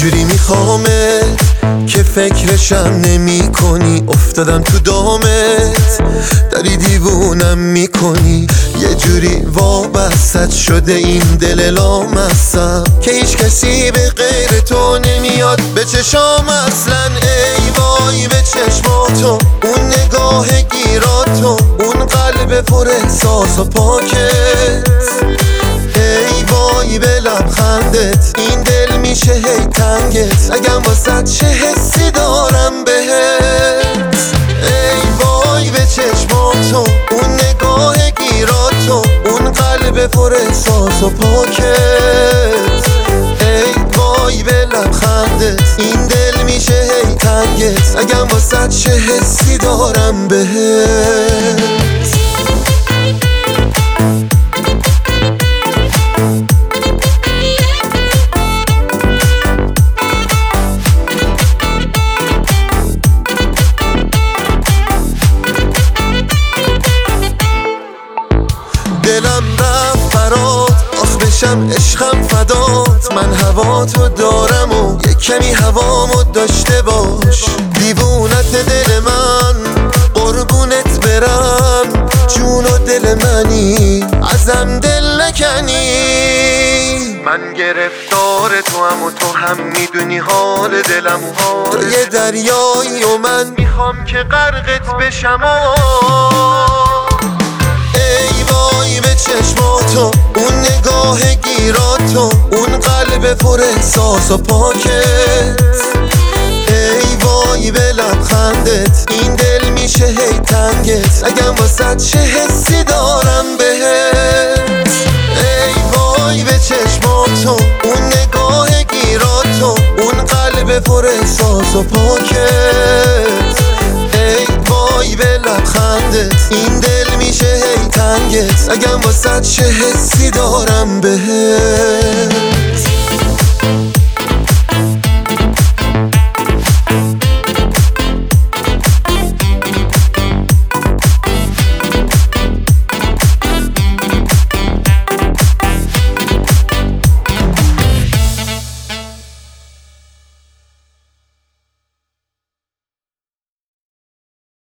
جوری میخوامت که فکرشم نمی کنی، افتادم تو دامت داری دیوونم میکنی. یه جوری وابستت شده این دل لامصب که هیچ کسی به غیر تو نمیاد به چشام اصلا. ای وای به چشماتو، اون نگاه گیراتو، اون قلب پر احساس و پاکت. ای وای به لبخندت، این دل میشه هی تنگت اگم واسه چه حسی دارم بهت. ای وای به چشماتو، اون نگاه گیراتو، اون قلب پر احساس و پاکت. ای وای به لبخندت، این دل میشه هی تنگت اگم واسه چه حسی دارم بهت. دلم رفت برات، آخ بشم عشقم فدات. من هواتو دارم و یک کمی هوامو داشته باش. دیوونت دل من، قربونت برم، جون و دل منی، ازم دل نکنی. من گرفتار تو هم و تو هم میدونی حال دلم. تو یه دریایی و من میخوام که غرقت بشم. ای وای به چشماتو، اون نگاه گیراتو، اون قلب پر احساس و پاکت. ای وای به لبخندت، این دل میشه هی تنگت اگم واسه چه حسی دارم بهت. ای وای به چشماتو، اون نگاه گیراتو، اون قلب پر احساس و پاکت. ای وای به لبخندت، این دل میشه هی تنگت اگم واسه چه حسی دارم بهت.